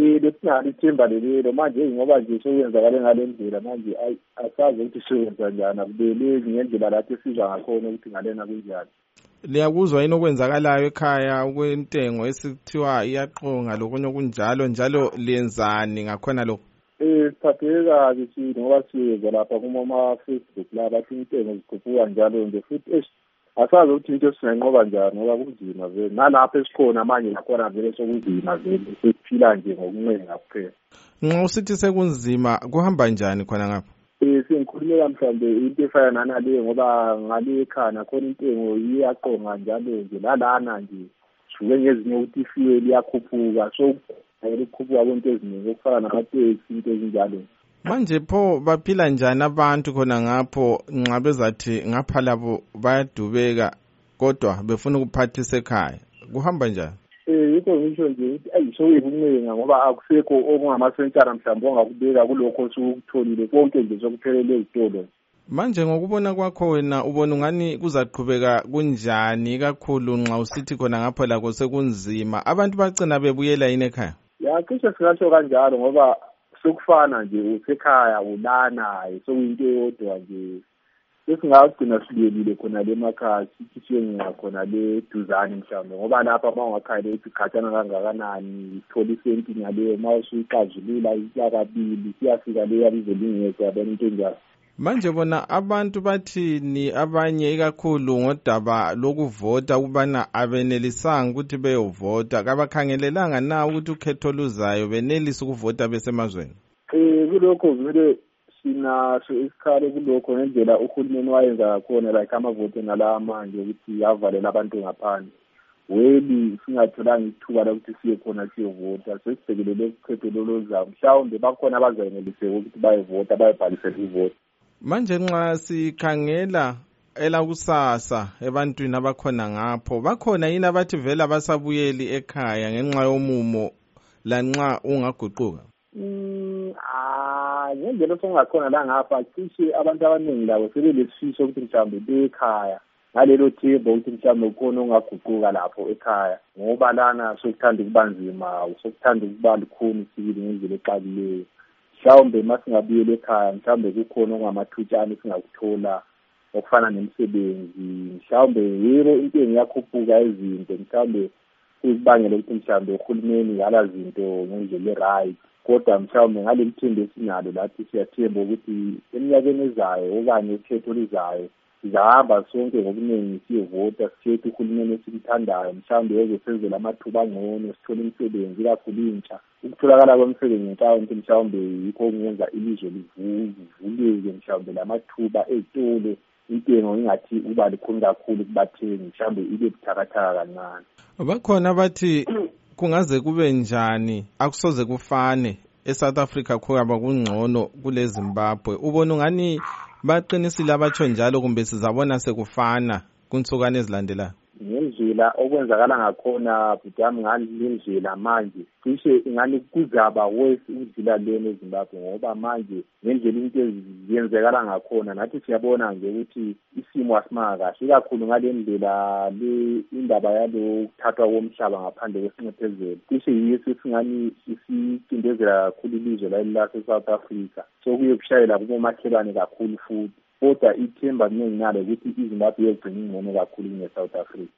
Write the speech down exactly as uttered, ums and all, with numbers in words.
lesinalo ithemba lelelo manje ngoba nje sokwenzakale ngale ndlela manje asazi ukuthi siyenza njani akubeleki ngendlela lapho esizwa ngakhona ukuthi ngalena kunjani. Liyakuzwa yini okwenzakalayo ekhaya ukwentengo esithiwa iyaqonga lokunye okunjalo njalo liyenzani ngakhona lokho? Eh siphatheke kabi thina ngoba siyeza lapha kuma Facebook la bathi intengo zikhuphuka njalo nje futhi asazi ukuthi into singanqoba njani ngoba kunzima vele nalapha esikhona manje nakhona vele sokunzima vele sesiphila nje ngokuncenga kuphela. Nxa usithi sekunzima kuhamba njani khona ngapha? Eh sengikhulumela mhlambe into efana naleyo ngoba ngale ekhaya khona intengo iyaqonga njalo nje lalana nje shuke ngezinye ukuthi ifuel iyakhuphuka so ukukhuphuka kwento eziningi okufana namateksi into ezinjalo. Manje pho baphila njani abantu khona ngapho nxa bezathi ngapha labo bayadubeka kodwa befuna ukuphathisa ekhaya kuhamba njani? Eh yikho ngisho nje ukuthi ayishoyibuncenga ngoba akusekho okungamasentshana mhlawumbe ongakubeka kulokho osukutholile konke nje sokuphelele ezitolo. Manje ngokubona kwakho wena ubona ngani kuzaqhubeka kunjani kakhulu nxa usithi khona ngapho lakho sekunzima abantu bagcina bebuyela yini ekhaya? Ya cishe singatsho kanjalo ngoba sokufana nje usekhaya ulana sokuyinto eyodwa nje sesingagcina sibuyelile khona le emakhaya sithishenga khona le duzane mhlawumbe ngoba lapha mawungakhaya lethi khatshana kangakanani ithola isenti ngaleyo mawusuyixazulula isiyakabili siyafika le yabize lingekho yabona into enjalo. Manje bona abantu bathini abanye ikakhulu ngodaba lokuvota ukubana abenelisanga ukuthi beyovota kabakhangelelanga na ukuthi ukhetho luzayo benelisa ukuvota besemazweni? Eh kulokho vele sinaso isikhalo kulokho ngendlela uhulumeni wayenza ngakhona like amavote nala manje ukuthi avalela abantu ngaphandle. Weli singatholanga ithuba lokuthi siye khona siyovota sesibhekelele ukhetho loluzayo mhlawumbe bakhona abazayenelise ukuthi bayevota bayibhalisele ivoti. Manje nxa sikhangela elakusasa ebantwini abakhona ngapho bakhona yini abathi vela basabuyeli ekhaya ngenxa yomumo lanxa ungaguquka? Mm ah ngendlela songakhona la ngapha cishe abantu abaningi labo sebelesifiso ukuthi mhlawumbe bekhaya ngalelo themba ukuthi mhlawumbe ukhona ongaguquka lapho ekhaya ngoba lana sokuthanda ukubanzima sokuthanda ukuba likhuni sibili ngendlela exabileyo. Mhlawumbe masingabuyela ekhaya mhlawumbe kukhona ongamathutshana singakuthola okufana nemisebenzi mhlawumbe yebo intengo iyakhuphuka izinto mhlawumbe kuzibangela ukuthi mhlawumbe uhulumeni ngala zinto ngendlela eright kodwa mhlawumbe ngale mthembo esinalo lathi siyathemba ukuthi eminyakeni ezayo okanye ukhetho oluzayo sizahamba sonke ngobuningi siyevota sikhethe uhulumeni esimthandayo mhlawumbe ezosenzela amathuba angcono sithole imisebenzi ikakhulu intsha. Ukutholakala kwemisebenzi mhlawumbe mhlawumbe yikho kungenza ilizwe livuleke mhlawumbe lamathuba ezitolo intengo ingathi uba likhulu kakhulu kubathengi mhlawumbe ibe buthakathaka kancane. Bakhona abathi kungaze kube njani akusoze kufane eSouth Africa khona kungcono kule Zimbabwe ubona ngani baqinisile abatsho njalo kumbe sizabona sekufana kunsukane ezilandelayo? Ngendlela okwenzakala ngakhona butami ngalindlela manje cishe ingani kuzaba worse ukudlula lena eZimbabwe ngoba manje ngendlela into eziyenzekala ngakhona nathi siyabona nje ukuthi isimo asimanga kahle ikakhulu ngale ndlela le indaba yalo ukuthathwa komhlaba ngaphandle kwesinxephezelo cishe yiyo sesingani isicindezela kakhulu ilizwe la South Africa sokuye kushayela kubomakhelwane kakhulu futhi kodwa ithemba ninalo ukuthi iZimbabwe yegcina ingcono kakhulu ne South Africa.